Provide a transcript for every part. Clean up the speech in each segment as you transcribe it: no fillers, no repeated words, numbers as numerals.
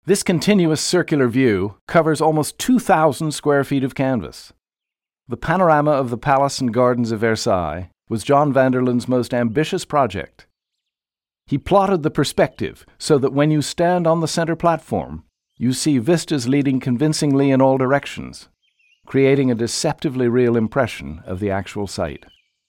This continuous circular view covers almost 2,000 square feet of canvas. The panorama of the Palace and Gardens of Versailles was John van der Linde's most ambitious project. He plotted the perspective so that when you stand on the center platform, you see vistas leading convincingly in all directions, creating a deceptively real impression of the actual site.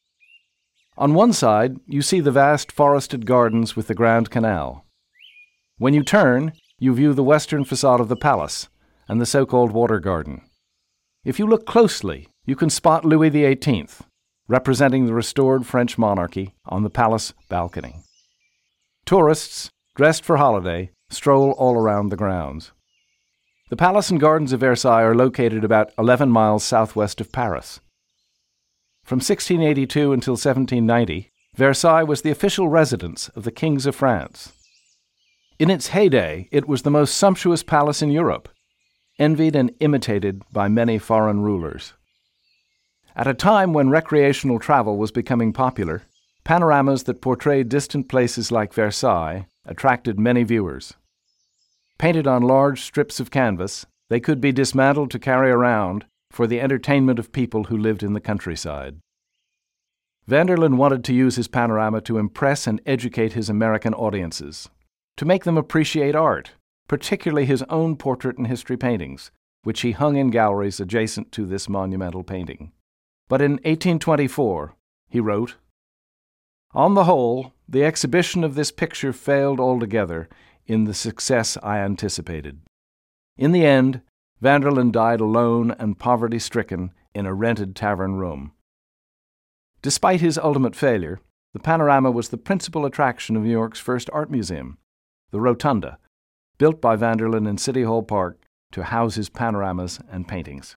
On one side, you see the vast forested gardens with the Grand Canal. When you turn, you view the western facade of the palace and the so-called Water Garden. If you look closely, you can spot Louis XVIII, representing the restored French monarchy, on the palace balcony. Tourists, dressed for holiday, stroll all around the grounds. The Palace and Gardens of Versailles are located about 11 miles southwest of Paris. From 1682 until 1790, Versailles was the official residence of the kings of France. In its heyday, it was the most sumptuous palace in Europe, envied and imitated by many foreign rulers. At a time when recreational travel was becoming popular, panoramas that portrayed distant places like Versailles attracted many viewers. Painted on large strips of canvas, they could be dismantled to carry around for the entertainment of people who lived in the countryside. Van der Linde wanted to use his panorama to impress and educate his American audiences, to make them appreciate art, particularly his own portrait and history paintings, which he hung in galleries adjacent to this monumental painting. But in 1824, he wrote, "On the whole, the exhibition of this picture failed altogether in the success I anticipated. In the end, van der Linde died alone and poverty-stricken in a rented tavern room." Despite his ultimate failure, the panorama was the principal attraction of New York's first art museum, the Rotunda, built by van der Linde in City Hall Park to house his panoramas and paintings.